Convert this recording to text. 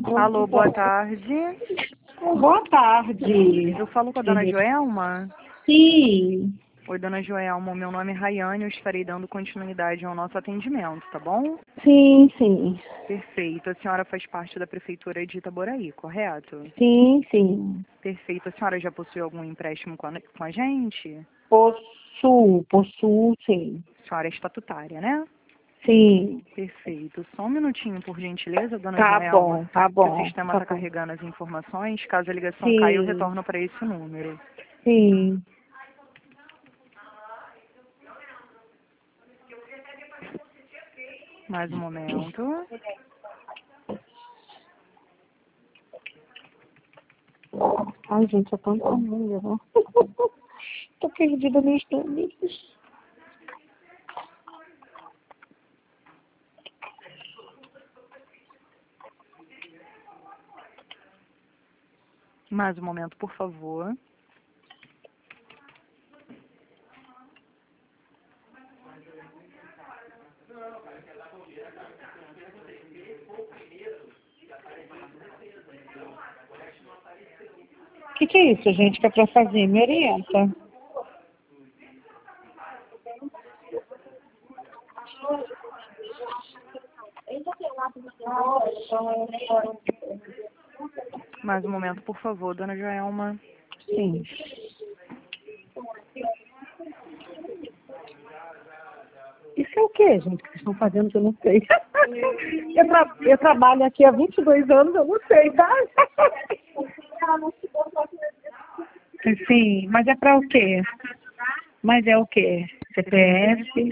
Alô, boa tarde. Boa tarde. Eu falo com a dona Joelma? Sim, Oi, dona Joelma, meu nome é Rayane, eu estarei dando continuidade ao nosso atendimento, tá bom? sim. Perfeito. A senhora faz parte da Prefeitura de Itaboraí, correto? Sim. Perfeito. A senhora já possui algum empréstimo com a gente? Possuo, sim. A senhora é estatutária, né? Sim. Perfeito. Só um minutinho, por gentileza, dona Tá Joelma. bom. Que o sistema Tá está bom. carregando as informações. Caso a ligação caia, eu Sim, retorno para esse número. sim. Mais um momento. Ai, gente, é tanta família, né? Tô perdida nos nomes. Mais um momento, por favor. O que é isso, gente, que é pra fazer? Me orienta. Mais um momento, por favor, dona Joelma. Sim. Isso é o que, gente, que vocês estão fazendo que eu não sei? Eu trabalho aqui há 22 anos, eu não sei, tá? Sim, mas é para o quê? Mas é o quê? CPF?